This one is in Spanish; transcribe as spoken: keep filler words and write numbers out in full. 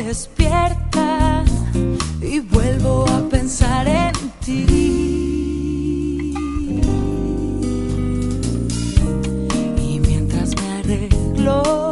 despierta y vuelvo a pensar en ti. Y mientras me arreglo